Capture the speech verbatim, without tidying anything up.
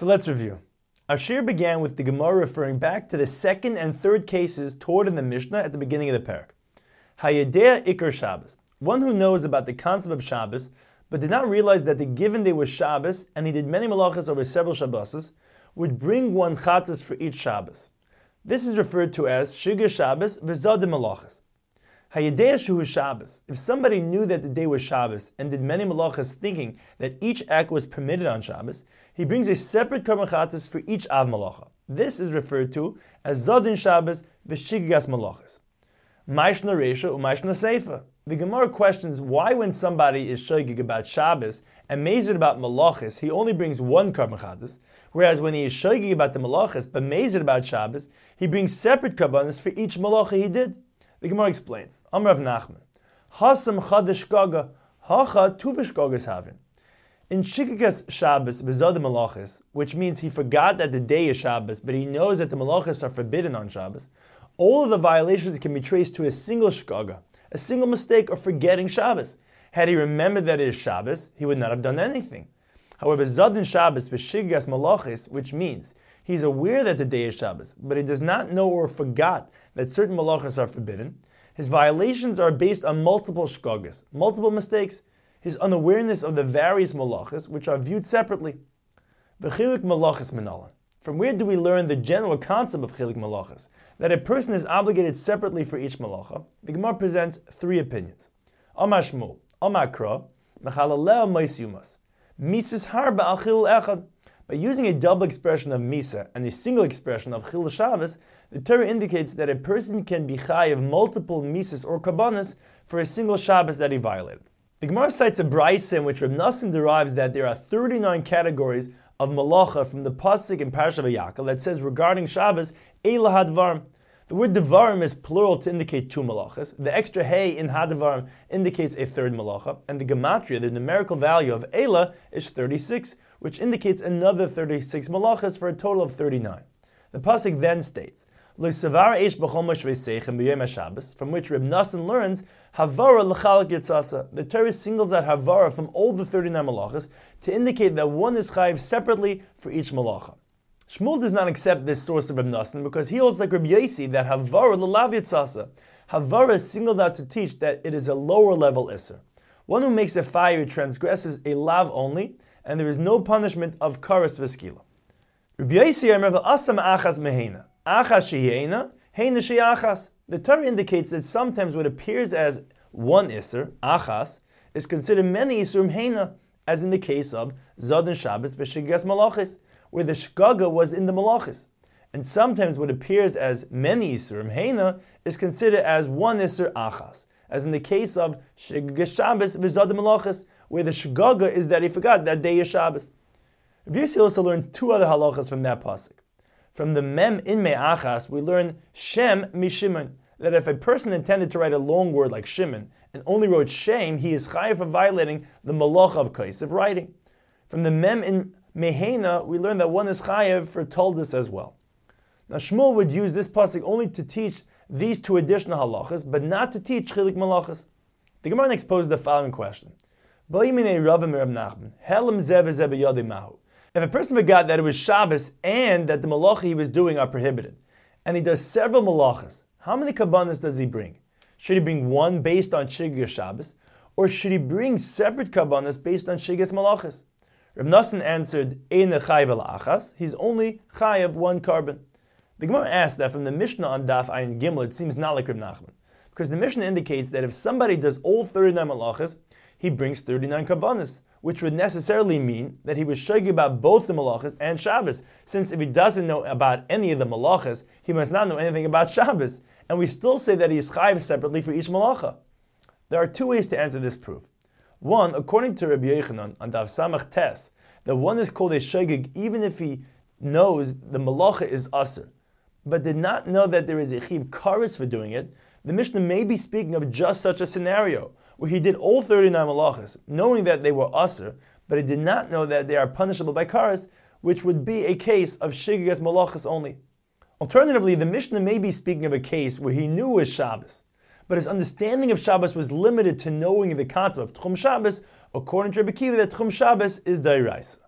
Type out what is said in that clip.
So let's review. Our shir began with the Gemara referring back to the second and third cases taught in the Mishnah at the beginning of the parak. Hayedea Iker Shabbos, one who knows about the concept of Shabbos, but did not realize that the given day was Shabbos, and he did many malachas over several Shabbos, would bring one chatzos for each Shabbos. This is referred to as Shigur Shabbos v'Zadim malachas. Hayedea Shuhu Shabbos, if somebody knew that the day was Shabbos and did many malachas thinking that each act was permitted on Shabbos, he brings a separate karban chatzos for each av malacha. This is referred to as Zadin Shabbos v'Shigas malachas. Maishna Reisha u'Maishna Seifa. The Gemara questions why when somebody is shogig about Shabbos and mazed about malachas, he only brings one karban chatzos, whereas when he is shogig about the malachas but mazed about Shabbos, he brings separate karbanos for each malacha he did. The Gemara explains, Amar Rav Nachman, Hasam Chadash Gaga, Hacha Tuvish Gagas Havin. In Shikikas Shabbos v'Zadim malachas, which means he forgot that the day is Shabbos, but he knows that the malachas are forbidden on Shabbos, all of the violations can be traced to a single shkaga, a single mistake of forgetting Shabbos. Had he remembered that it is Shabbos, he would not have done anything. However, Zadin Shabbos v'Shigas malachas, which means he's aware that the day is Shabbos, but he does not know or forgot that certain malachas are forbidden. His violations are based on multiple shkagas, multiple mistakes, his unawareness of the various malachas, which are viewed separately. V'chilik malachas menalan. From where do we learn the general concept of chilik malachas? That a person is obligated separately for each malacha. The Gemara presents three opinions. Amar Shmuel, Amar Kra, Mechalalel Moisyumas. Mises harba al chil echad. By using a double expression of Misa and a single expression of Chil Shabbos, the Torah indicates that a person can be chayav multiple Misas or Kabbanas for a single Shabbos that he violated. The Gemara cites a brayso in which Reb Nosson derives that there are thirty-nine categories of malacha from the pasuk in Parashat Vayakal that says regarding Shabbos, Eila hadvarim. The word devarim is plural to indicate two malachas. The extra hey in hadvarim indicates a third malacha, and the gematria, the numerical value of Eila, is thirty-six, which indicates another thirty-six malachas for a total of thirty-nine. The pasuk then states, from which Reb Nosson learns Havara l'chalak yitzasa. The Torah singles out Havara from all the thirty-nine malachas to indicate that one is chayiv separately for each malacha. Shmuel does not accept this source of Reb Nosson because he holds like Reb Yosi that Havara l'lav yitzasa. Havara is singled out to teach that it is a lower level isser. One who makes a fire transgresses a lav only, and there is no punishment of karas v'skila. Reb Yosi remember asam achas mehena. Achas shehiena, heina sheachas. The Torah indicates that sometimes what appears as one Isser, Achas, is considered many Issurim Heina, as in the case of Zadin Shabbos v'Shigas Malachis, where the Shkaga was in the Malachis. And sometimes what appears as many Issurim Heina is considered as one Isser Achas, as in the case of Shigas Shabbos v'Zadim Malachis, where the Shkaga is that he forgot that day is Shabbos. Rabbi Yossi also learns two other halachas from that pasuk. From the Mem in Me'achas, we learn Shem Mishimon, that if a person intended to write a long word like Shimon and only wrote Shem, he is chayav for violating the malacha of kais of writing. From the Mem in Mehena, we learn that one is chayav for toldus as well. Now Shmuel would use this pasuk only to teach these two additional halachas, but not to teach chilik malachas. The Gemara next poses the following question: if a person forgot that it was Shabbos and that the malacha he was doing are prohibited, and he does several malachas, how many kabbanas does he bring? Should he bring one based on Shigas Shabbos, or should he bring separate kabbanas based on Shigas malachas? Reb Nosson answered, Ein chayav achas, he's only chayav one carbon. The Gemara asked that from the Mishnah on Daf Ayin Gimel, it seems not like Reb Nachman, because the Mishnah indicates that if somebody does all thirty-nine malachas, he brings thirty-nine kabbanas, which would necessarily mean that he was shogig about both the malachas and Shabbos, since if he doesn't know about any of the malachas, he must not know anything about Shabbos, and we still say that he is chayiv separately for each malacha. There are two ways to answer this proof. One, according to Rabbi Yochanan on Daf Samach Tes, that one is called a shogig even if he knows the malacha is aser, but did not know that there is a chiv karis for doing it. The Mishnah may be speaking of just such a scenario, where he did all thirty-nine malachas, knowing that they were aser, but he did not know that they are punishable by karas, which would be a case of shigas malachas only. Alternatively, the Mishnah may be speaking of a case where he knew it was Shabbos, but his understanding of Shabbos was limited to knowing the concept of Tchum Shabbos, according to Rebbe Kiva, that Tchum Shabbos is Dairais.